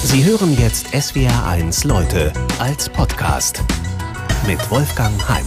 Sie hören jetzt SWR1 Leute als Podcast mit Wolfgang Heim.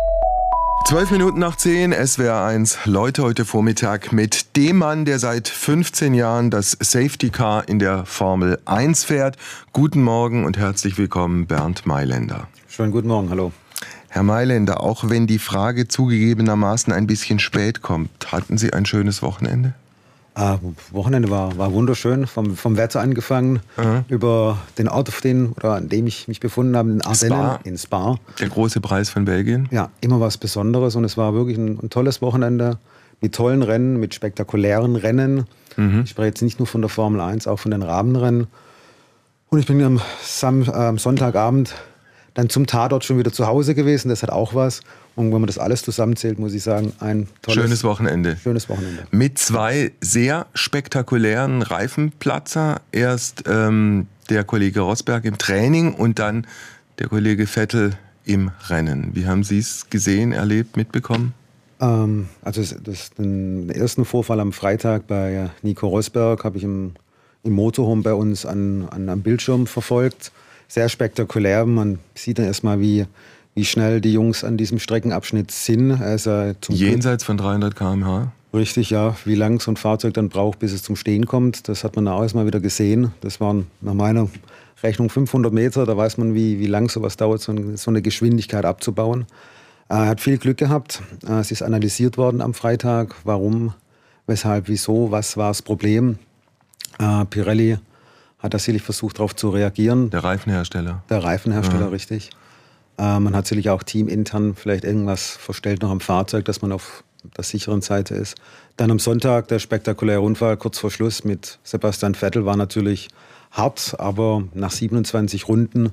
12 Minuten nach 10, SWR1 Leute heute Vormittag mit dem Mann, der seit 15 Jahren das Safety Car in der Formel 1 fährt. Guten Morgen und herzlich willkommen, Bernd Mailänder. Schönen guten Morgen, hallo. Herr Mailänder, auch wenn die Frage zugegebenermaßen ein bisschen spät kommt, hatten Sie ein schönes Wochenende? Wochenende war wunderschön, vom Wetter angefangen, über den Ort, an dem ich mich befunden habe, in Ardennen, in Spa. Der große Preis von Belgien. Ja, immer was Besonderes und es war wirklich ein tolles Wochenende mit tollen Rennen, mit spektakulären Rennen. Ich spreche jetzt nicht nur von der Formel 1, auch von den Rahmenrennen. Und ich bin am Sonntagabend dann zum Tatort schon wieder zu Hause gewesen, das hat auch was. Und wenn man das alles zusammenzählt, muss ich sagen, ein tolles, schönes Wochenende. Mit zwei sehr spektakulären Reifenplatzer. Erst der Kollege Rosberg im Training und dann der Kollege Vettel im Rennen. Wie haben Sie es gesehen, erlebt, mitbekommen? Also den ersten Vorfall am Freitag bei Nico Rosberg habe ich im Motorhome bei uns am Bildschirm verfolgt. Sehr spektakulär. Man sieht dann erstmal, wie schnell die Jungs an diesem Streckenabschnitt sind. Also jenseits von 300 km/h? Richtig, ja. Wie lang so ein Fahrzeug dann braucht, bis es zum Stehen kommt, das hat man auch erstmal wieder gesehen. Das waren nach meiner Rechnung 500 Meter. Da weiß man, wie lang sowas dauert, so eine Geschwindigkeit abzubauen. Er hat viel Glück gehabt. Es ist analysiert worden am Freitag. Warum, weshalb, wieso, was war das Problem? Pirelli hat tatsächlich versucht, darauf zu reagieren. Der Reifenhersteller. Richtig. Man hat sicherlich auch teamintern vielleicht irgendwas verstellt noch am Fahrzeug, dass man auf der sicheren Seite ist. Dann am Sonntag der spektakuläre Unfall kurz vor Schluss mit Sebastian Vettel war natürlich hart, aber nach 27 Runden.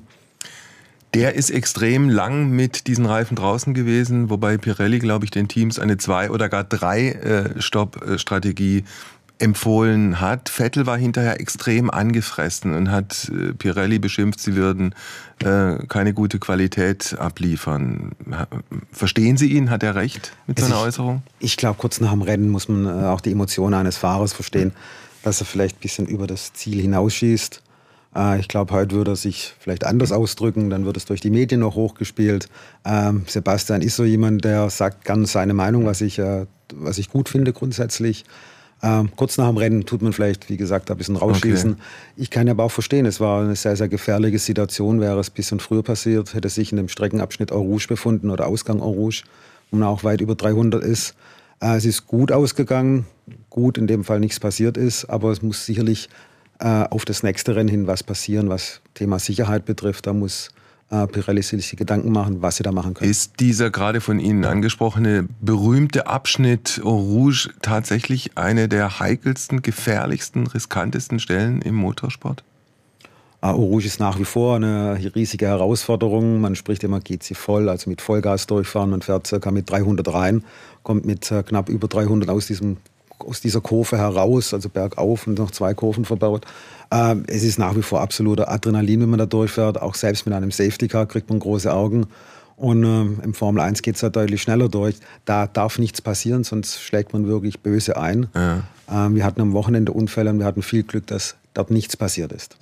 Der ist extrem lang mit diesen Reifen draußen gewesen, wobei Pirelli, glaube ich, den Teams eine 2 oder gar 3 Stopp-Strategie empfohlen hat. Vettel war hinterher extrem angefressen und hat Pirelli beschimpft, sie würden keine gute Qualität abliefern. Verstehen Sie ihn? Hat er recht mit seiner Äußerung? Ich glaube, kurz nach dem Rennen muss man auch die Emotionen eines Fahrers verstehen, dass er vielleicht ein bisschen über das Ziel hinausschießt. Ich glaube, heute würde er sich vielleicht anders ausdrücken, dann wird es durch die Medien noch hochgespielt. Sebastian ist so jemand, der sagt gerne seine Meinung, was ich gut finde grundsätzlich. Kurz nach dem Rennen tut man vielleicht, wie gesagt, ein bisschen rausschießen. Okay. Ich kann aber auch verstehen, es war eine sehr, sehr gefährliche Situation. Wäre es ein bisschen früher passiert, hätte sich in dem Streckenabschnitt Eau Rouge befunden oder Ausgang Eau Rouge, wo man auch weit über 300 ist. Es ist gut ausgegangen, gut in dem Fall nichts passiert ist, aber es muss sicherlich auf das nächste Rennen hin was passieren, was Thema Sicherheit betrifft. Da muss Pirelli sich Gedanken machen, was sie da machen können. Ist dieser gerade von Ihnen angesprochene berühmte Abschnitt Eau Rouge tatsächlich eine der heikelsten, gefährlichsten, riskantesten Stellen im Motorsport? Eau Rouge ist nach wie vor eine riesige Herausforderung. Man spricht immer GC voll, also mit Vollgas durchfahren. Man fährt ca. mit 300 rein, kommt mit knapp über 300 aus dieser Kurve heraus, also bergauf und noch 2 Kurven verbaut. Es ist nach wie vor absoluter Adrenalin, wenn man da durchfährt. Auch selbst mit einem Safety Car kriegt man große Augen. Und im Formel 1 geht es halt deutlich schneller durch. Da darf nichts passieren, sonst schlägt man wirklich böse ein. Ja. Wir hatten am Wochenende Unfälle und wir hatten viel Glück, dass dort nichts passiert ist.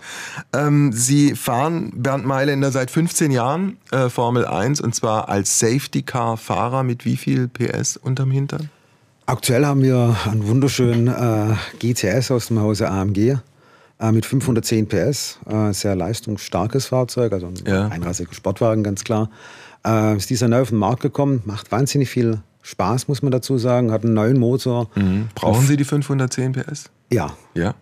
Sie fahren, Bernd Mailänder, seit 15 Jahren Formel 1 und zwar als Safety Car Fahrer mit wie viel PS unterm Hintern? Aktuell haben wir einen wunderschönen GTS aus dem Hause AMG mit 510 PS. Sehr leistungsstarkes Fahrzeug, also ein einrassiger Sportwagen, ganz klar. Ist dieser neu auf den Markt gekommen, macht wahnsinnig viel Spaß, muss man dazu sagen, hat einen neuen Motor. Brauchen Sie die 510 PS? Ja.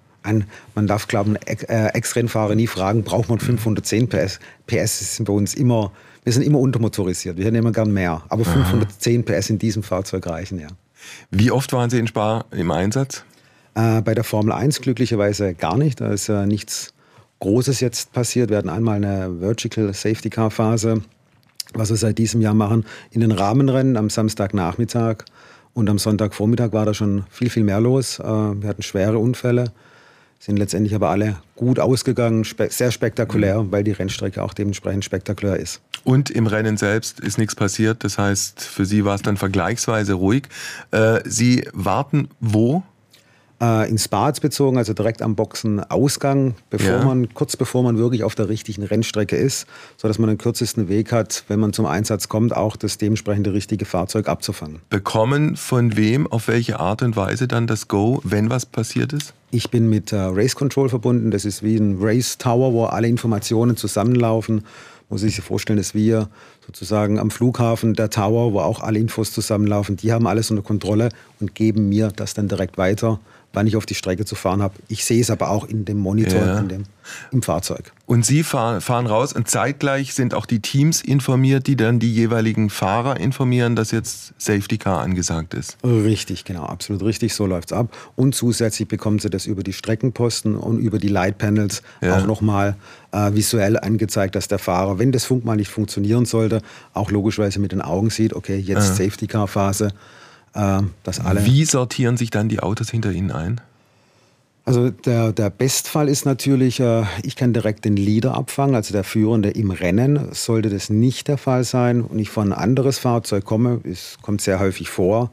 Man darf, glaube ich, einen Ex-Rennfahrer nie fragen, braucht man 510 PS? PS sind bei uns immer, wir sind immer untermotorisiert, wir hätten immer gern mehr. Aber 510 PS in diesem Fahrzeug reichen, ja. Wie oft waren Sie in Spa im Einsatz? Bei der Formel 1 glücklicherweise gar nicht. Da ist nichts Großes jetzt passiert. Wir hatten einmal eine Vertical Safety Car Phase, was wir seit diesem Jahr machen, in den Rahmenrennen am Samstagnachmittag. Und am Sonntagvormittag war da schon viel, viel mehr los. Wir hatten schwere Unfälle, sind letztendlich aber alle gut ausgegangen, sehr spektakulär, weil die Rennstrecke auch dementsprechend spektakulär ist. Und im Rennen selbst ist nichts passiert, das heißt, für Sie war es dann vergleichsweise ruhig. Sie warten wo? ins Bad bezogen, also direkt am Boxenausgang, kurz bevor man wirklich auf der richtigen Rennstrecke ist, sodass man den kürzesten Weg hat, wenn man zum Einsatz kommt, auch das dementsprechende richtige Fahrzeug abzufangen. Bekommen von wem, auf welche Art und Weise dann das Go, wenn was passiert ist? Ich bin mit Race Control verbunden. Das ist wie ein Race Tower, wo alle Informationen zusammenlaufen. Muss ich sich vorstellen, das ist wie sozusagen am Flughafen der Tower, wo auch alle Infos zusammenlaufen. Die haben alles unter Kontrolle und geben mir das dann direkt weiter, wann ich auf die Strecke zu fahren habe. Ich sehe es aber auch in dem Monitor, im Fahrzeug. Und Sie fahren raus und zeitgleich sind auch die Teams informiert, die dann die jeweiligen Fahrer informieren, dass jetzt Safety Car angesagt ist? Richtig, genau, absolut richtig, so läuft es ab. Und zusätzlich bekommen Sie das über die Streckenposten und über die Light-Panels auch nochmal visuell angezeigt, dass der Fahrer, wenn das Funk mal nicht funktionieren sollte, auch logischerweise mit den Augen sieht, okay, jetzt Safety Car Phase. Wie sortieren sich dann die Autos hinter Ihnen ein? Also der Bestfall ist natürlich, ich kann direkt den Leader abfangen, also der Führende im Rennen. Sollte das nicht der Fall sein und ich von ein anderes Fahrzeug komme, es kommt sehr häufig vor,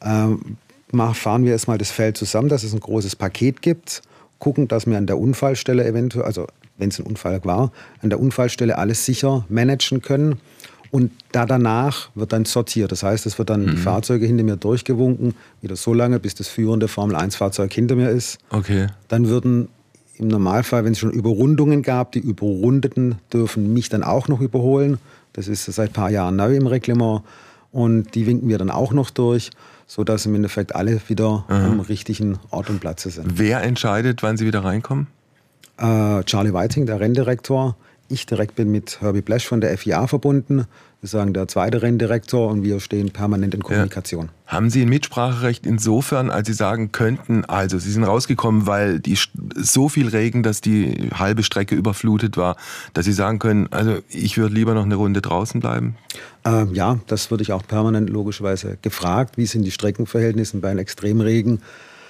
fahren wir erstmal das Feld zusammen, dass es ein großes Paket gibt, gucken, dass wir an der Unfallstelle eventuell, also wenn es ein Unfall war, an der Unfallstelle alles sicher managen können. Und danach wird dann sortiert. Das heißt, es wird dann die Fahrzeuge hinter mir durchgewunken, wieder so lange, bis das führende Formel-1-Fahrzeug hinter mir ist. Okay. Dann würden im Normalfall, wenn es schon Überrundungen gab, die Überrundeten dürfen mich dann auch noch überholen. Das ist seit ein paar Jahren neu im Reglement. Und die winken wir dann auch noch durch, sodass im Endeffekt alle wieder am richtigen Ort und Platz sind. Wer entscheidet, wann sie wieder reinkommen? Charlie Whiting, der Renndirektor. Ich direkt bin mit Herbie Blash von der FIA verbunden, sozusagen der zweite Renndirektor, und wir stehen permanent in Kommunikation. Ja. Haben Sie ein Mitspracherecht insofern, als Sie sagen könnten, also Sie sind rausgekommen, weil so viel Regen, dass die halbe Strecke überflutet war, dass Sie sagen können, also ich würde lieber noch eine Runde draußen bleiben? Ja, das würde ich auch permanent logischerweise gefragt. Wie sind die Streckenverhältnisse bei einem Extremregen?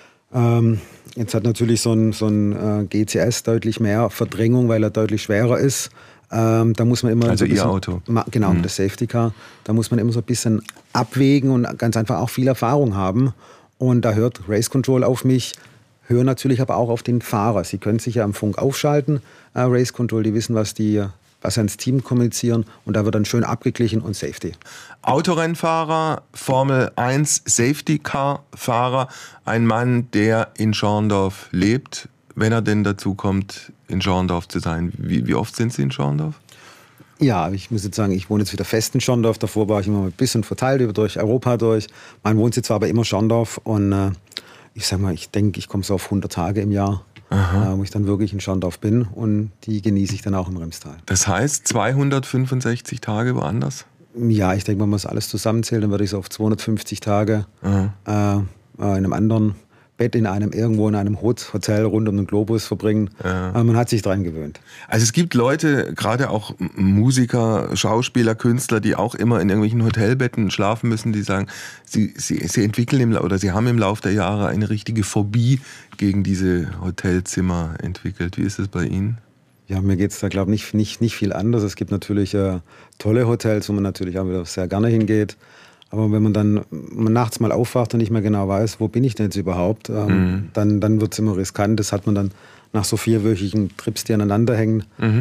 Jetzt hat natürlich so ein GCS deutlich mehr Verdrängung, weil er deutlich schwerer ist. Da muss man immer also Ihr Auto? Genau, das Safety Car. Da muss man immer so ein bisschen abwägen und ganz einfach auch viel Erfahrung haben. Und da hört Race Control auf mich, hören natürlich aber auch auf den Fahrer. Sie können sich ja am Funk aufschalten, Race Control, die wissen, was ans Team kommunizieren, und da wird dann schön abgeglichen und Safety. Autorennfahrer, Formel 1 Safety Car Fahrer, ein Mann, der in Schorndorf lebt, wenn er denn dazu kommt, in Schorndorf zu sein. Wie oft sind Sie in Schorndorf? Ja, ich muss jetzt sagen, ich wohne jetzt wieder fest in Schorndorf. Davor war ich immer ein bisschen verteilt durch Europa durch. Mein Wohnsitz war aber immer Schorndorf, und ich denke, ich komme so auf 100 Tage im Jahr. Wo ich dann wirklich in Schorndorf bin, und die genieße ich dann auch im Remstal. Das heißt 265 Tage woanders? Ja, ich denke, wenn man das alles zusammenzählt, dann würde ich so auf 250 Tage in einem anderen Bett irgendwo in einem Hotel rund um den Globus verbringen. Man hat sich dran gewöhnt. Also es gibt Leute, gerade auch Musiker, Schauspieler, Künstler, die auch immer in irgendwelchen Hotelbetten schlafen müssen, die sagen, sie entwickeln sie haben im Laufe der Jahre eine richtige Phobie gegen diese Hotelzimmer entwickelt. Wie ist es bei Ihnen? Ja, mir geht es da, glaube ich, nicht viel anders. Es gibt natürlich tolle Hotels, wo man natürlich auch wieder sehr gerne hingeht. Aber wenn man dann nachts mal aufwacht und nicht mehr genau weiß, wo bin ich denn jetzt überhaupt, dann wird es immer riskant. Das hat man dann nach so 4-wöchigen Trips, die aneinander hängen.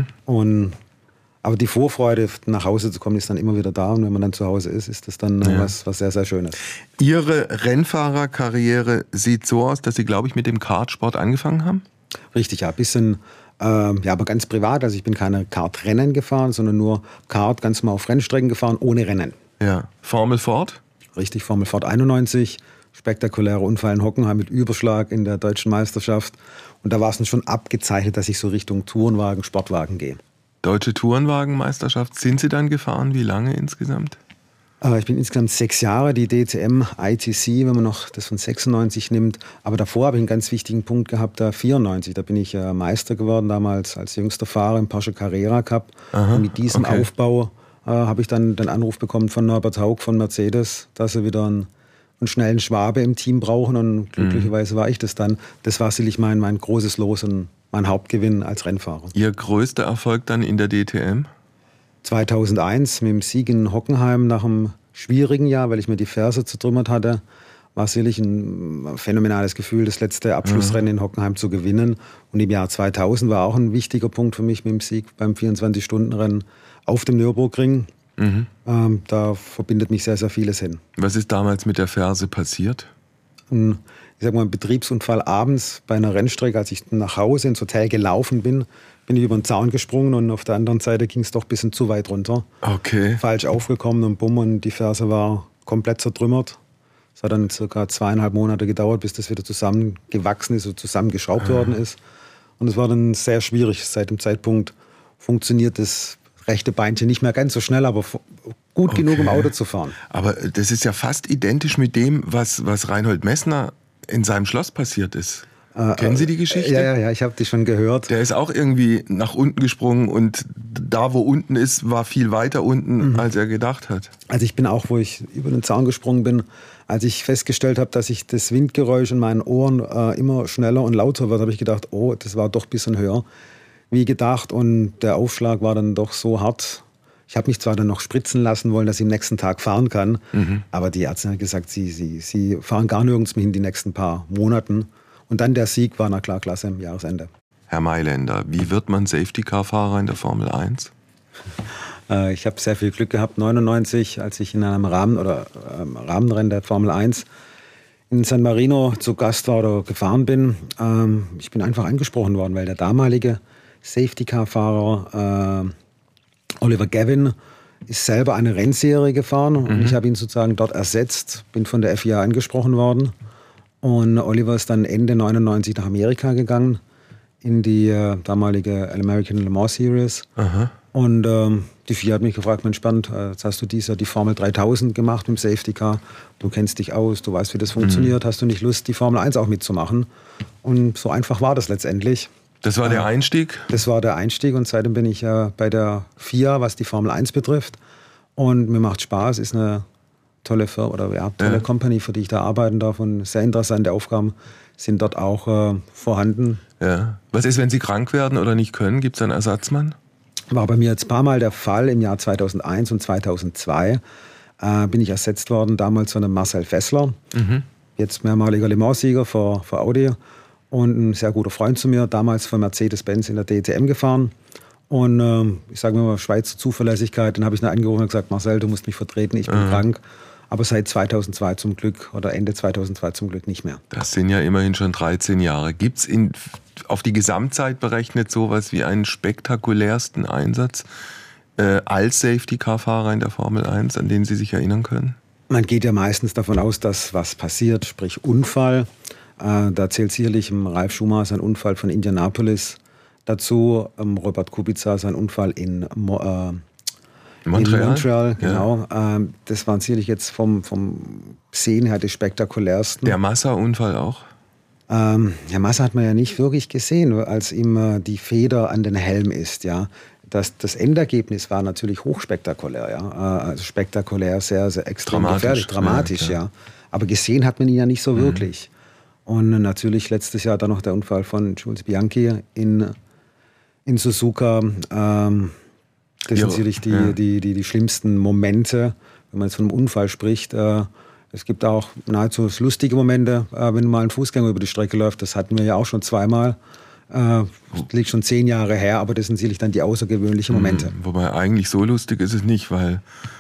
Aber die Vorfreude, nach Hause zu kommen, ist dann immer wieder da. Und wenn man dann zu Hause ist das dann was sehr, sehr Schönes. Ihre Rennfahrerkarriere sieht so aus, dass Sie, glaube ich, mit dem Kartsport angefangen haben? Richtig, ja. Ein bisschen, aber ganz privat. Also ich bin keine Kartrennen gefahren, sondern nur Kart ganz mal auf Rennstrecken gefahren, ohne Rennen. Ja, Formel Ford? Richtig, Formel Ford 91, spektakulärer Unfall in Hockenheim mit Überschlag in der deutschen Meisterschaft. Und da war es dann schon abgezeichnet, dass ich so Richtung Tourenwagen, Sportwagen gehe. Deutsche Tourenwagenmeisterschaft, sind Sie dann gefahren? Wie lange insgesamt? Ich bin insgesamt 6 Jahre, die DTM, ITC, wenn man noch das von 96 nimmt. Aber davor habe ich einen ganz wichtigen Punkt gehabt, 94. Da bin ich Meister geworden, damals als jüngster Fahrer im Porsche Carrera Cup. Und mit diesem Aufbau habe ich dann den Anruf bekommen von Norbert Haug von Mercedes, dass sie wieder einen schnellen Schwabe im Team brauchen, und glücklicherweise war ich das dann. Das war sicherlich mein großes Los und mein Hauptgewinn als Rennfahrer. Ihr größter Erfolg dann in der DTM? 2001 mit dem Sieg in Hockenheim nach einem schwierigen Jahr, weil ich mir die Ferse zertrümmert hatte, war sicherlich ein phänomenales Gefühl, das letzte Abschlussrennen in Hockenheim zu gewinnen. Und im Jahr 2000 war auch ein wichtiger Punkt für mich mit dem Sieg beim 24-Stunden-Rennen auf dem Nürburgring. Da verbindet mich sehr, sehr vieles hin. Was ist damals mit der Ferse passiert? Ein Betriebsunfall abends bei einer Rennstrecke, als ich nach Hause ins Hotel gelaufen bin ich über den Zaun gesprungen und auf der anderen Seite ging es doch ein bisschen zu weit runter. Okay. Falsch aufgekommen und bumm, und die Ferse war komplett zertrümmert. Es hat dann circa 2,5 Monate gedauert, bis das wieder zusammengewachsen ist und zusammengeschraubt worden ist. Und es war dann sehr schwierig. Seit dem Zeitpunkt funktioniert das rechte Beinchen nicht mehr ganz so schnell, aber gut genug, um Auto zu fahren. Aber das ist ja fast identisch mit dem, was Reinhold Messner in seinem Schloss passiert ist. Kennen Sie die Geschichte? Ja, ich habe die schon gehört. Der ist auch irgendwie nach unten gesprungen und da, wo unten ist, war viel weiter unten, als er gedacht hat. Also ich bin auch, wo ich über den Zaun gesprungen bin, als ich festgestellt habe, dass ich das Windgeräusch in meinen Ohren immer schneller und lauter wird, habe ich gedacht, oh, das war doch ein bisschen höher wie gedacht. Und der Aufschlag war dann doch so hart. Ich habe mich zwar dann noch spritzen lassen wollen, dass ich am nächsten Tag fahren kann, aber die Ärzte haben gesagt, sie fahren gar nirgends mehr hin die nächsten paar Monaten. Und dann der Sieg war, na klar, klasse am Jahresende. Herr Mailänder, wie wird man Safety-Car-Fahrer in der Formel 1? Ich habe sehr viel Glück gehabt. 99, als ich in einem Rahmenrennen der Formel 1 in San Marino zu Gast war oder gefahren bin. Ich bin einfach angesprochen worden, weil der damalige Safety-Car-Fahrer Oliver Gavin ist selber eine Rennserie gefahren und ich habe ihn sozusagen dort ersetzt, bin von der FIA angesprochen worden. Und Oliver ist dann Ende 99 nach Amerika gegangen, in die damalige American Le Mans Series. Und die FIA hat mich gefragt, Mensch Bernd, jetzt hast du dieses Jahr die Formel 3000 gemacht mit dem Safety Car. Du kennst dich aus, du weißt, wie das funktioniert. Hast du nicht Lust, die Formel 1 auch mitzumachen? Und so einfach war das letztendlich. Das war der Einstieg? Das war der Einstieg und seitdem bin ich bei der FIA, was die Formel 1 betrifft. Und mir macht Spaß, ist eine tolle Firma oder tolle Company, für die ich da arbeiten darf, und sehr interessante Aufgaben sind dort auch vorhanden. Ja. Was ist, wenn Sie krank werden oder nicht können? Gibt es einen Ersatzmann? War bei mir jetzt ein paar Mal der Fall. Im Jahr 2001 und 2002 bin ich ersetzt worden, damals von einem Marcel Fessler, jetzt mehrmaliger Le Mans-Sieger für Audi und ein sehr guter Freund zu mir, damals für Mercedes-Benz in der DTM gefahren. Und ich sage mal, Schweizer Zuverlässigkeit, dann habe ich ihn angerufen und gesagt, Marcel, du musst mich vertreten, ich bin krank. Aber seit 2002 zum Glück oder Ende 2002 zum Glück nicht mehr. Das sind ja immerhin schon 13 Jahre. Gibt es auf die Gesamtzeit berechnet sowas wie einen spektakulärsten Einsatz als Safety-Car-Fahrer in der Formel 1, an den Sie sich erinnern können? Man geht ja meistens davon aus, dass was passiert, sprich Unfall. Da zählt sicherlich Ralf Schumacher sein Unfall von Indianapolis dazu, Robert Kubica sein Unfall in Montreal, genau. Ja. Das waren sicherlich jetzt vom Sehen her die spektakulärsten. Der Massa-Unfall auch? Herr Massa hat man ja nicht wirklich gesehen, als ihm die Feder an den Helm ist. Ja. Das Endergebnis war natürlich hochspektakulär. Ja. Also spektakulär, sehr, sehr extrem gefährlich, dramatisch. Ja. Aber gesehen hat man ihn ja nicht so wirklich. Und natürlich letztes Jahr dann noch der Unfall von Jules Bianchi in Suzuka. Das sind sicherlich die schlimmsten Momente, wenn man jetzt von einem Unfall spricht. Es gibt auch nahezu lustige Momente, wenn mal ein Fußgänger über die Strecke läuft. Das hatten wir ja auch schon zweimal. Liegt schon 10 Jahre her, aber das sind sicherlich dann die außergewöhnlichen Momente. Wobei eigentlich so lustig ist es nicht, weil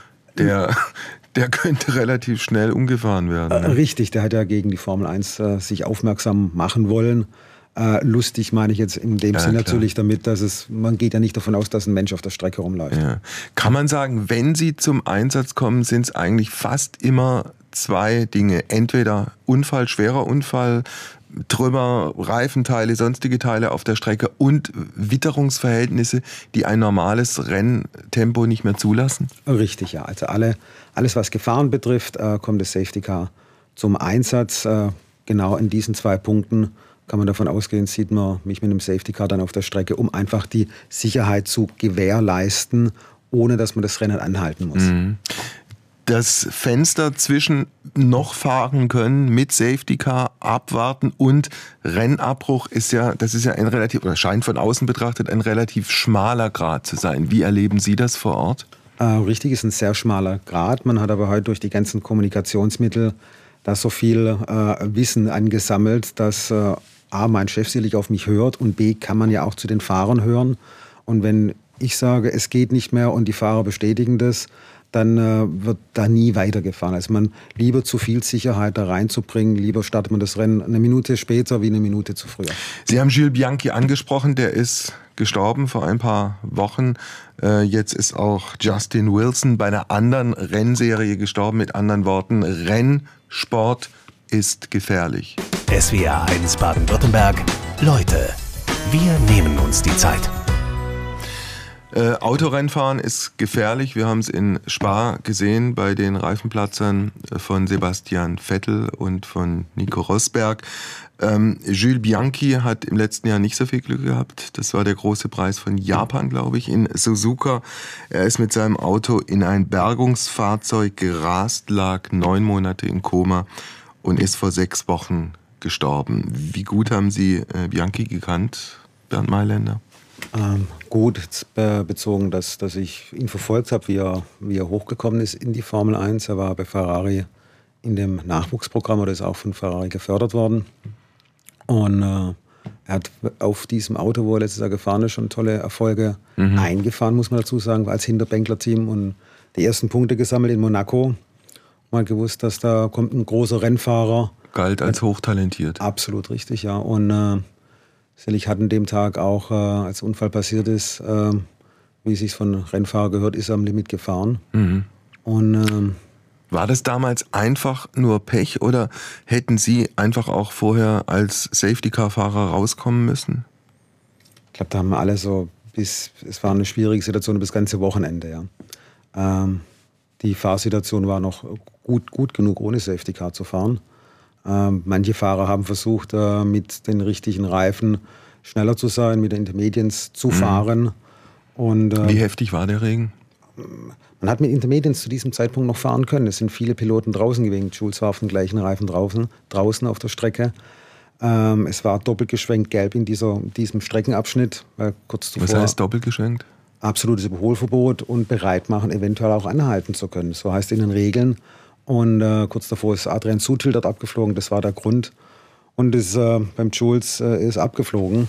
der könnte relativ schnell umgefahren werden. Ne? Richtig, der hat ja gegen die Formel 1 sich aufmerksam machen wollen. Lustig meine ich jetzt in dem Sinn natürlich damit, dass man geht ja nicht davon aus, dass ein Mensch auf der Strecke rumläuft. Ja. Kann man sagen, wenn Sie zum Einsatz kommen, sind es eigentlich fast immer 2 Dinge. Entweder Unfall, schwerer Unfall, Trümmer, Reifenteile, sonstige Teile auf der Strecke und Witterungsverhältnisse, die ein normales Renntempo nicht mehr zulassen? Richtig, ja. Also alles, was Gefahren betrifft, kommt das Safety Car zum Einsatz. Genau in diesen 2 Punkten kann man davon ausgehen, sieht man mich mit einem Safety Car dann auf der Strecke, um einfach die Sicherheit zu gewährleisten, ohne dass man das Rennen anhalten muss. Das Fenster zwischen noch fahren können mit Safety Car, abwarten und Rennabbruch ist ja ein relativ, oder scheint von außen betrachtet, ein relativ schmaler Grat zu sein. Wie erleben Sie das vor Ort? Richtig, ist ein sehr schmaler Grat. Man hat aber heute durch die ganzen Kommunikationsmittel da so viel Wissen angesammelt, dass A, mein Chef sicherlich auf mich hört und B, kann man ja auch zu den Fahrern hören. Und wenn ich sage, es geht nicht mehr und die Fahrer bestätigen das, dann wird da nie weitergefahren. Also man lieber zu viel Sicherheit da reinzubringen, lieber startet man das Rennen eine Minute später wie eine Minute zu früher. Sie haben Jules Bianchi angesprochen, der ist gestorben vor ein paar Wochen. Jetzt ist auch Justin Wilson bei einer anderen Rennserie gestorben. Mit anderen Worten, Rennsport ist gefährlich. SWR 1 Baden-Württemberg. Leute, wir nehmen uns die Zeit. Autorennfahren ist gefährlich. Wir haben es in Spa gesehen bei den Reifenplatzern von Sebastian Vettel und von Nico Rosberg. Jules Bianchi hat im letzten Jahr nicht so viel Glück gehabt. Das war der große Preis von Japan, glaube ich, in Suzuka. Er ist mit seinem Auto in ein Bergungsfahrzeug gerast, lag 9 Monate im Koma und ist vor 6 Wochen gestorben. Wie gut haben Sie Bianchi gekannt, Bernd Mailänder? Gut, bezogen, dass ich ihn verfolgt habe, wie er hochgekommen ist in die Formel 1. Er war bei Ferrari in dem Nachwuchsprogramm oder ist auch von Ferrari gefördert worden. Und er hat auf diesem Auto, wo er letztes Jahr gefahren ist, schon tolle Erfolge eingefahren, muss man dazu sagen, als Hinterbänkler-Team. Und die ersten Punkte gesammelt in Monaco. Man hat gewusst, dass da kommt ein großer Rennfahrer. Galt als hochtalentiert. Absolut richtig, ja. Und sicherlich hat an dem Tag auch, als der Unfall passiert ist, wie es sich von Rennfahrer gehört, ist er am Limit gefahren. Und war das damals einfach nur Pech oder hätten Sie einfach auch vorher als Safety-Car-Fahrer rauskommen müssen? Ich glaube, da haben wir alle so es war eine schwierige Situation bis das ganze Wochenende, ja. Die Fahrsituation war noch gut genug, ohne Safety-Car zu fahren. Manche Fahrer haben versucht, mit den richtigen Reifen schneller zu sein, mit den Intermediates zu fahren. Und, wie heftig war der Regen? Man hat mit Intermediates zu diesem Zeitpunkt noch fahren können. Es sind viele Piloten draußen gewesen. Jules war auf den gleichen Reifen draußen auf der Strecke. Es war doppelt geschwenkt gelb in diesem Streckenabschnitt. Kurz zuvor, was heißt doppelt geschwenkt? Absolutes Überholverbot und bereit machen, eventuell auch anhalten zu können. So heißt in den Regeln. Und kurz davor ist Adrian Sutil dort abgeflogen. Das war der Grund. Und beim Jules ist abgeflogen.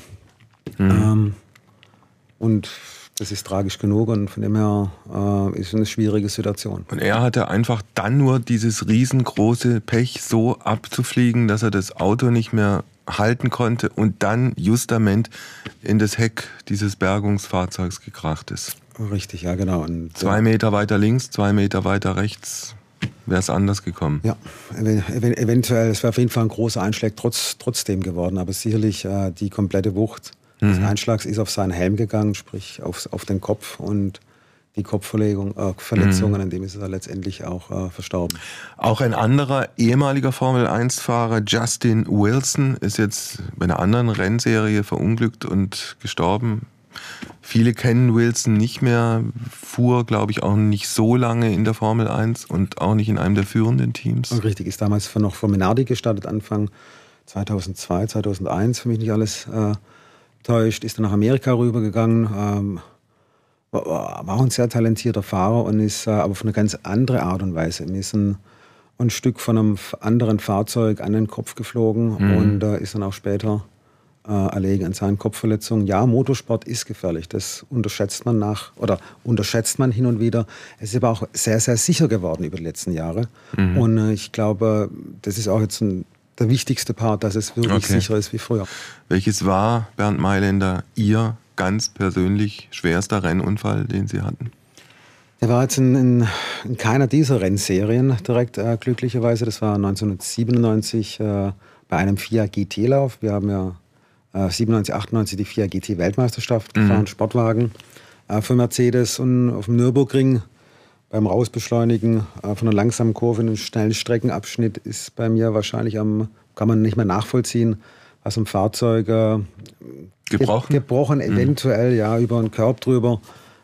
Und das ist tragisch genug. Und von dem her ist es eine schwierige Situation. Und er hatte einfach dann nur dieses riesengroße Pech, so abzufliegen, dass er das Auto nicht mehr halten konnte und dann justament in das Heck dieses Bergungsfahrzeugs gekracht ist. Richtig, ja genau. Und 2 Meter weiter links, 2 Meter weiter rechts wäre es anders gekommen. Ja, eventuell, es wäre auf jeden Fall ein großer Einschlag trotzdem geworden, aber sicherlich die komplette Wucht des Einschlags ist auf seinen Helm gegangen, sprich auf den Kopf, und die Kopfverletzungen, an dem ist er letztendlich auch verstorben. Auch ein anderer ehemaliger Formel-1-Fahrer, Justin Wilson, ist jetzt bei einer anderen Rennserie verunglückt und gestorben. Viele kennen Wilson nicht mehr, fuhr, glaube ich, auch nicht so lange in der Formel 1 und auch nicht in einem der führenden Teams. Und richtig, ist damals noch für Minardi gestartet, Anfang 2002, 2001, für mich nicht alles täuscht, ist dann nach Amerika rübergegangen, war auch ein sehr talentierter Fahrer und ist aber auf eine ganz andere Art und Weise. Mir ist ein Stück von einem anderen Fahrzeug an den Kopf geflogen und ist dann auch später erlegen an seinen Kopfverletzungen. Ja, Motorsport ist gefährlich. Das unterschätzt man hin und wieder. Es ist aber auch sehr, sehr sicher geworden über die letzten Jahre. Und ich glaube, das ist auch jetzt der wichtigste Part, dass es wirklich sicher ist wie früher. Welches war, Bernd Mailänder, Ihr ganz persönlich schwerster Rennunfall, den Sie hatten? Der war jetzt in keiner dieser Rennserien direkt, glücklicherweise. Das war 1997 bei einem FIA GT-Lauf. Wir haben ja 97, 98 die FIA GT-Weltmeisterschaft gefahren, Sportwagen für Mercedes, und auf dem Nürburgring beim Rausbeschleunigen von einer langsamen Kurve in einem schnellen Streckenabschnitt ist bei mir wahrscheinlich kann man nicht mehr nachvollziehen, was am Fahrzeug gebrochen, eventuell, ja, über einen Curb drüber.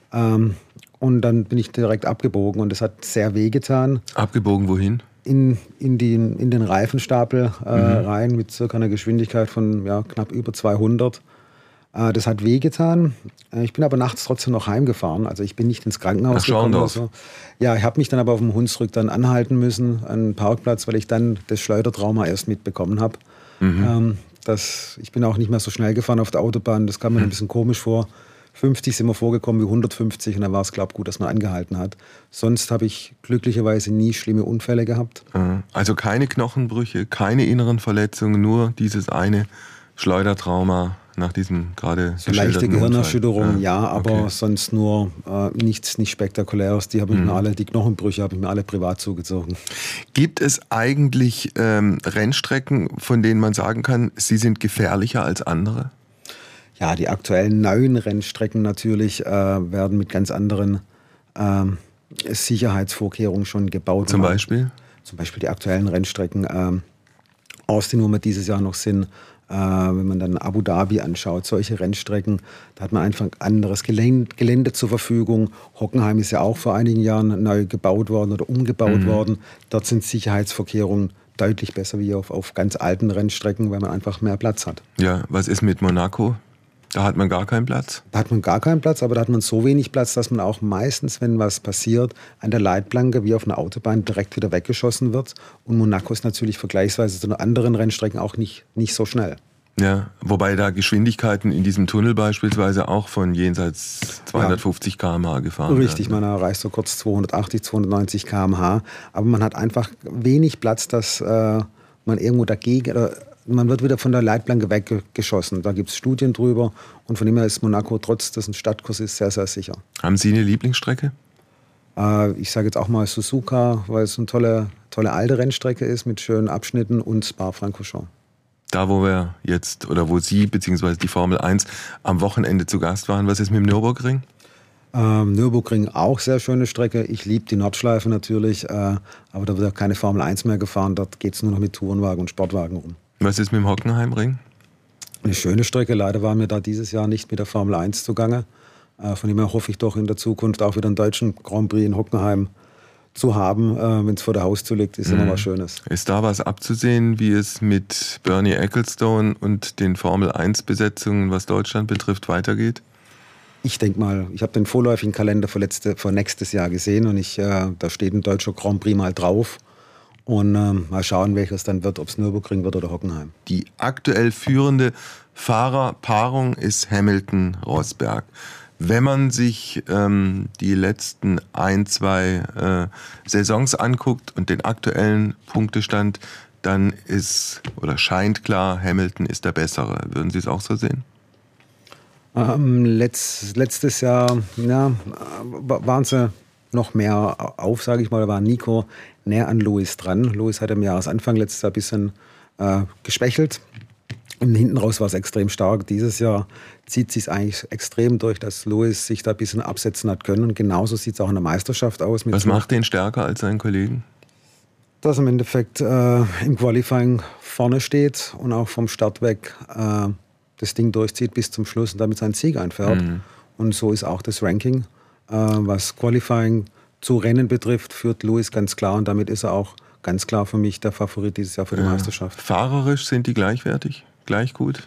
Und dann bin ich direkt abgebogen und das hat sehr weh getan. Abgebogen wohin? In den Reifenstapel rein mit circa einer Geschwindigkeit von knapp über 200. Das hat wehgetan. Ich bin aber nachts trotzdem noch heimgefahren. Also ich bin nicht ins Krankenhaus gekommen oder so. Ja, ich habe mich dann aber auf dem Hunsrück dann anhalten müssen, an einem Parkplatz, weil ich dann das Schleudertrauma erst mitbekommen habe. Ich bin auch nicht mehr so schnell gefahren auf der Autobahn. Das kam mir ein bisschen komisch vor. 50 sind wir vorgekommen wie 150 und dann war es, glaube ich, gut, dass man angehalten hat. Sonst habe ich glücklicherweise nie schlimme Unfälle gehabt. Also keine Knochenbrüche, keine inneren Verletzungen, nur dieses eine Schleudertrauma nach diesem gerade so leichte Gehirnerschütterung, ja, aber sonst nur nichts nicht Spektakuläres. Die Knochenbrüche habe ich mir alle privat zugezogen. Gibt es eigentlich Rennstrecken, von denen man sagen kann, sie sind gefährlicher als andere? Ja, die aktuellen neuen Rennstrecken natürlich werden mit ganz anderen Sicherheitsvorkehrungen schon gebaut. Zum Beispiel? Zum Beispiel die aktuellen Rennstrecken Austin, wo wir dieses Jahr noch sind. Wenn man dann Abu Dhabi anschaut, solche Rennstrecken, da hat man einfach anderes Gelände zur Verfügung. Hockenheim ist ja auch vor einigen Jahren neu gebaut worden oder umgebaut worden. Dort sind Sicherheitsvorkehrungen deutlich besser wie auf ganz alten Rennstrecken, weil man einfach mehr Platz hat. Ja, was ist mit Monaco? Da hat man gar keinen Platz? Da hat man gar keinen Platz, aber da hat man so wenig Platz, dass man auch meistens, wenn was passiert, an der Leitplanke wie auf einer Autobahn direkt wieder weggeschossen wird. Und Monaco ist natürlich vergleichsweise zu anderen Rennstrecken auch nicht so schnell. Ja, wobei da Geschwindigkeiten in diesem Tunnel beispielsweise auch von jenseits 250 km/h gefahren werden. Richtig, man erreicht so kurz 280, 290 km/h. Aber man hat einfach wenig Platz, dass man irgendwo dagegen... Man wird wieder von der Leitplanke weggeschossen. Da gibt es Studien drüber. Und von dem her ist Monaco, trotz dass es ein Stadtkurs ist, sehr, sehr sicher. Haben Sie eine Lieblingsstrecke? Ich sage jetzt auch mal Suzuka, weil es eine tolle alte Rennstrecke ist mit schönen Abschnitten, und Spa-Francorchamps. Da, wo wir jetzt, oder wo Sie bzw. die Formel 1 am Wochenende zu Gast waren, was ist mit dem Nürburgring? Nürburgring auch sehr schöne Strecke. Ich liebe die Nordschleife natürlich, aber da wird auch keine Formel 1 mehr gefahren. Dort geht es nur noch mit Tourenwagen und Sportwagen rum. Was ist mit dem Hockenheimring? Eine schöne Strecke. Leider waren wir da dieses Jahr nicht mit der Formel 1 zugange. Von dem her hoffe ich doch in der Zukunft auch wieder einen deutschen Grand Prix in Hockenheim zu haben. Wenn es vor der Haustür liegt, ist immer was Schönes. Ist da was abzusehen, wie es mit Bernie Ecclestone und den Formel 1-Besetzungen, was Deutschland betrifft, weitergeht? Ich denke mal, ich habe den vorläufigen Kalender für nächstes Jahr gesehen und da steht ein deutscher Grand Prix mal drauf. Und mal schauen, welches dann wird, ob es Nürburgring wird oder Hockenheim. Die aktuell führende Fahrerpaarung ist Hamilton-Rosberg. Wenn man sich die letzten 1-2 Saisons anguckt und den aktuellen Punktestand, dann scheint klar, Hamilton ist der Bessere. Würden Sie es auch so sehen? Letztes Jahr waren sie noch mehr auf, sage ich mal. Da war Nico näher an Lewis dran. Lewis hat am Jahresanfang letztes Jahr ein bisschen geschwächelt. Und hinten raus war es extrem stark. Dieses Jahr zieht es sich eigentlich extrem durch, dass Lewis sich da ein bisschen absetzen hat können. Und genauso sieht es auch in der Meisterschaft aus. Was macht den stärker als seinen Kollegen? Dass er im Endeffekt im Qualifying vorne steht und auch vom Start weg das Ding durchzieht bis zum Schluss und damit seinen Sieg einfährt. Und so ist auch das Ranking. Was Qualifying zu Rennen betrifft, führt Lewis ganz klar. Und damit ist er auch ganz klar für mich der Favorit dieses Jahr für die Meisterschaft. Fahrerisch sind die gleichwertig? Gleich gut?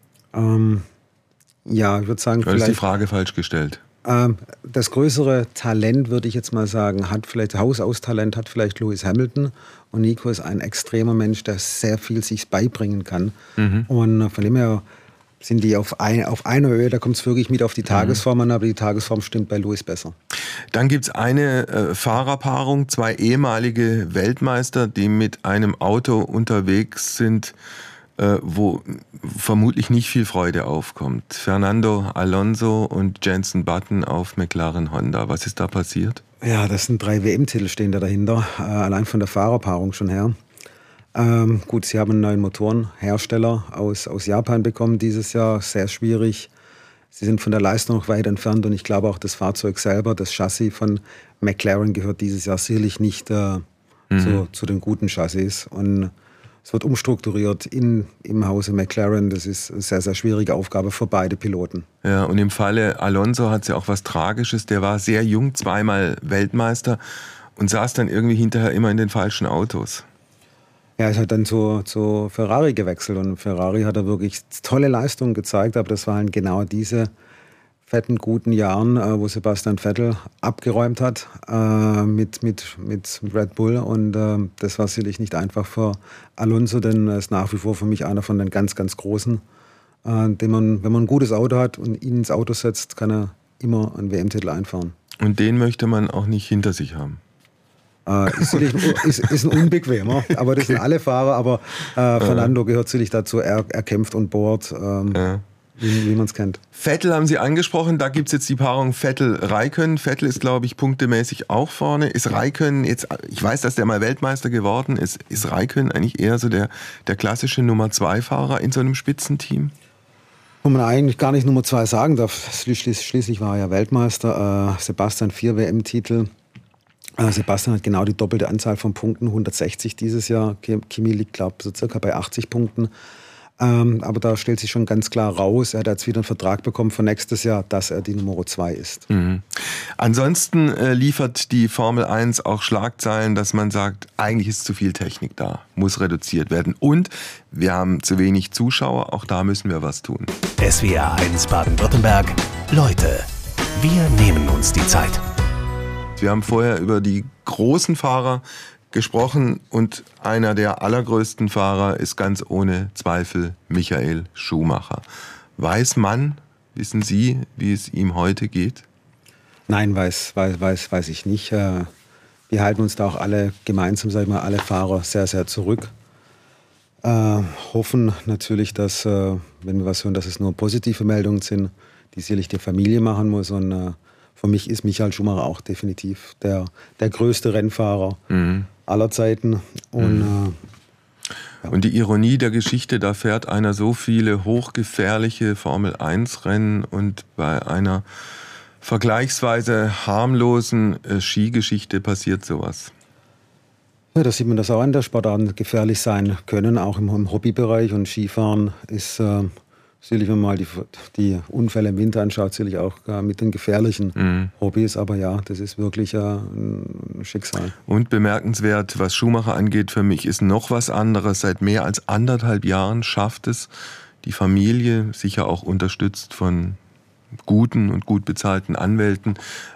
Ja, ich würde sagen, vielleicht ist die Frage falsch gestellt. Das größere Talent, würde ich jetzt mal sagen, Hausaus-Talent hat vielleicht Lewis Hamilton. Und Nico ist ein extremer Mensch, der sehr viel sich beibringen kann. Und von dem her sind die auf einer Höhe, da kommt es wirklich mit auf die Tagesform an, aber die Tagesform stimmt bei Lewis besser. Dann gibt es eine Fahrerpaarung, 2 ehemalige Weltmeister, die mit einem Auto unterwegs sind, wo vermutlich nicht viel Freude aufkommt. Fernando Alonso und Jenson Button auf McLaren Honda. Was ist da passiert? Ja, das sind 3 WM-Titel stehen da dahinter, allein von der Fahrerpaarung schon her. Gut, sie haben einen neuen Motorenhersteller aus Japan bekommen dieses Jahr, sehr schwierig. Sie sind von der Leistung noch weit entfernt und ich glaube auch das Fahrzeug selber, das Chassis von McLaren gehört dieses Jahr sicherlich nicht zu den guten Chassis. Und es wird umstrukturiert im Hause McLaren. Das ist eine sehr, sehr schwierige Aufgabe für beide Piloten. Ja, und im Falle Alonso hat es ja auch was Tragisches. Der war sehr jung, 2-mal Weltmeister und saß dann irgendwie hinterher immer in den falschen Autos. Ja, er ist halt dann zu Ferrari gewechselt und Ferrari hat er wirklich tolle Leistungen gezeigt, aber das waren genau diese fetten, guten Jahren, wo Sebastian Vettel abgeräumt hat mit Red Bull und das war sicherlich nicht einfach für Alonso, denn er ist nach wie vor für mich einer von den ganz, ganz Großen, den man, wenn man ein gutes Auto hat und ihn ins Auto setzt, kann er immer einen WM-Titel einfahren. Und den möchte man auch nicht hinter sich haben. Ist ein unbequemer, aber das sind alle Fahrer, aber Fernando gehört sicherlich dazu, er kämpft und bohrt, wie man es kennt. Vettel haben Sie angesprochen, da gibt es jetzt die Paarung Vettel-Räikkönen. Vettel ist, glaube ich, punktemäßig auch vorne. Ist Räikkönen jetzt, ich weiß, dass der mal Weltmeister geworden ist, ist Räikkönen eigentlich eher so der klassische Nummer-2-Fahrer in so einem Spitzenteam? Wo man eigentlich gar nicht Nummer 2 sagen darf, schließlich war er ja Weltmeister, Sebastian 4 WM-Titel. Sebastian hat genau die doppelte Anzahl von Punkten, 160 dieses Jahr. Kimi liegt, glaube ich, so circa bei 80 Punkten. Aber da stellt sich schon ganz klar raus, er hat jetzt wieder einen Vertrag bekommen für nächstes Jahr, dass er die Nummer 2 ist. Mhm. Ansonsten liefert die Formel 1 auch Schlagzeilen, dass man sagt, eigentlich ist zu viel Technik da, muss reduziert werden. Und wir haben zu wenig Zuschauer, auch da müssen wir was tun. SWR 1 Baden-Württemberg. Leute, wir nehmen uns die Zeit. Wir haben vorher über die großen Fahrer gesprochen und einer der allergrößten Fahrer ist ganz ohne Zweifel Michael Schumacher. Wissen Sie, wie es ihm heute geht? Nein, weiß ich nicht. Wir halten uns da auch alle gemeinsam, sag ich mal, alle Fahrer sehr, sehr zurück. Hoffen natürlich, dass, wenn wir was hören, dass es nur positive Meldungen sind, die sicherlich die Familie machen muss. Und für mich ist Michael Schumacher auch definitiv der größte Rennfahrer aller Zeiten. Und die Ironie der Geschichte, da fährt einer so viele hochgefährliche Formel-1-Rennen und bei einer vergleichsweise harmlosen Skigeschichte passiert sowas. Ja, da sieht man, dass auch andere Sportarten gefährlich sein können, auch im Hobbybereich. Und Skifahren ist sicherlich, wenn man mal die Unfälle im Winter anschaut, sicherlich auch mit den gefährlichen Hobbys. Aber ja, das ist wirklich ein Schicksal. Und bemerkenswert, was Schumacher angeht, für mich ist noch was anderes. Seit mehr als 1,5 Jahren schafft es die Familie, sicher auch unterstützt von guten und gut bezahlten Anwälten,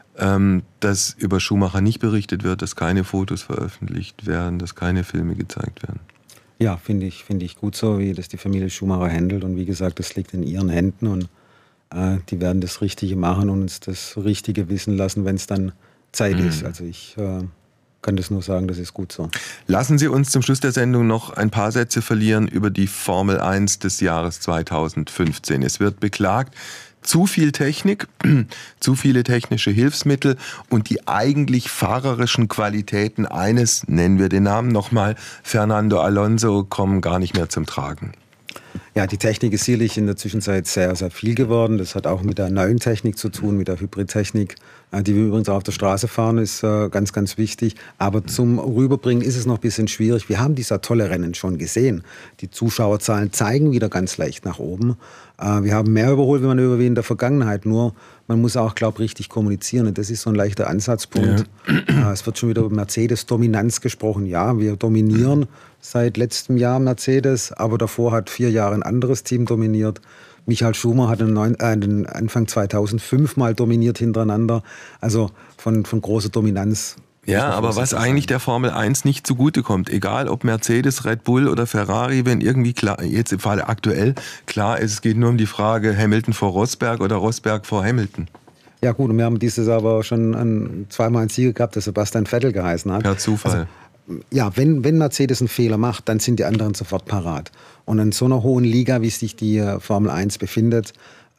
dass über Schumacher nicht berichtet wird, dass keine Fotos veröffentlicht werden, dass keine Filme gezeigt werden. Ja, finde ich gut so, wie das die Familie Schumacher handelt. Und wie gesagt, das liegt in ihren Händen und die werden das Richtige machen und uns das Richtige wissen lassen, wenn es dann Zeit ist. Also ich kann das nur sagen, das ist gut so. Lassen Sie uns zum Schluss der Sendung noch ein paar Sätze verlieren über die Formel 1 des Jahres 2015. Es wird beklagt, zu viel Technik, zu viele technische Hilfsmittel und die eigentlich fahrerischen Qualitäten eines, nennen wir den Namen nochmal, Fernando Alonso, kommen gar nicht mehr zum Tragen. Ja, die Technik ist sicherlich in der Zwischenzeit sehr, sehr viel geworden. Das hat auch mit der neuen Technik zu tun, mit der Hybridtechnik, die wir übrigens auch auf der Straße fahren, ist ganz, ganz wichtig. Aber zum Rüberbringen ist es noch ein bisschen schwierig. Wir haben dieser tolle Rennen schon gesehen. Die Zuschauerzahlen zeigen wieder ganz leicht nach oben. Wir haben mehr überholt, wenn man wie in der Vergangenheit. Nur man muss auch, glaube ich, richtig kommunizieren. Und das ist so ein leichter Ansatzpunkt. Ja. Es wird schon wieder über Mercedes-Dominanz gesprochen. Ja, wir dominieren seit letztem Jahr Mercedes, aber davor hat 4 Jahre ein anderes Team dominiert. Michael Schumacher hat den Anfang 2005 mal dominiert hintereinander. Also von großer Dominanz. Ja, aber was eigentlich der Formel 1 nicht zugutekommt, egal ob Mercedes, Red Bull oder Ferrari, wenn irgendwie klar, jetzt im Falle aktuell klar ist, es geht nur um die Frage Hamilton vor Rosberg oder Rosberg vor Hamilton. Ja gut, und wir haben dieses Jahr aber schon zweimal einen Sieger gehabt, der Sebastian Vettel geheißen hat. Per Zufall. Also, ja, wenn Mercedes einen Fehler macht, dann sind die anderen sofort parat. Und in so einer hohen Liga, wie sich die Formel 1 befindet,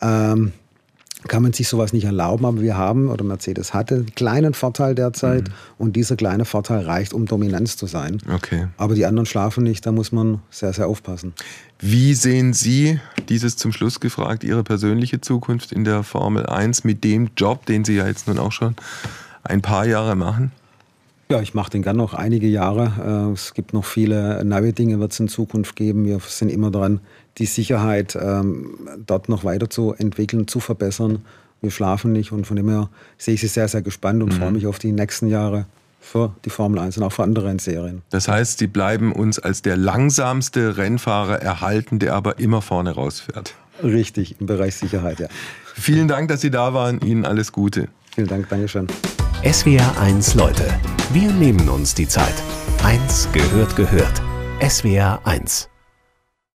kann man sich sowas nicht erlauben, aber wir haben, oder Mercedes hatte, einen kleinen Vorteil derzeit und dieser kleine Vorteil reicht, um Dominanz zu sein. Okay. Aber die anderen schlafen nicht, da muss man sehr, sehr aufpassen. Wie sehen Sie, dieses zum Schluss gefragt, Ihre persönliche Zukunft in der Formel 1 mit dem Job, den Sie ja jetzt nun auch schon ein paar Jahre machen? Ja, ich mache den gern noch einige Jahre. Es gibt noch viele neue Dinge, wird es in Zukunft geben. Wir sind immer dran, die Sicherheit dort noch weiterzuentwickeln, zu verbessern. Wir schlafen nicht und von dem her sehe ich sie sehr, sehr gespannt und freue mich auf die nächsten Jahre. für die Formel 1 und auch für andere Rennserien. Das heißt, Sie bleiben uns als der langsamste Rennfahrer erhalten, der aber immer vorne rausfährt. Richtig, im Bereich Sicherheit, ja. Vielen Dank, dass Sie da waren. Ihnen alles Gute. Vielen Dank, Dankeschön. SWR 1 Leute, wir nehmen uns die Zeit. 1 gehört. SWR 1.